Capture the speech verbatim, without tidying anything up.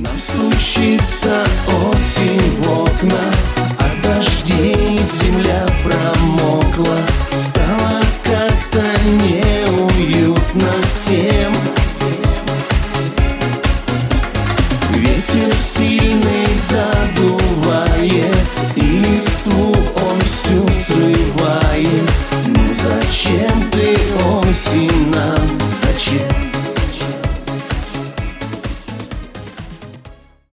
Нам стучится осень в окна, от дождей земля промокла. Стало как-то неуютно всем. Ветер сильный за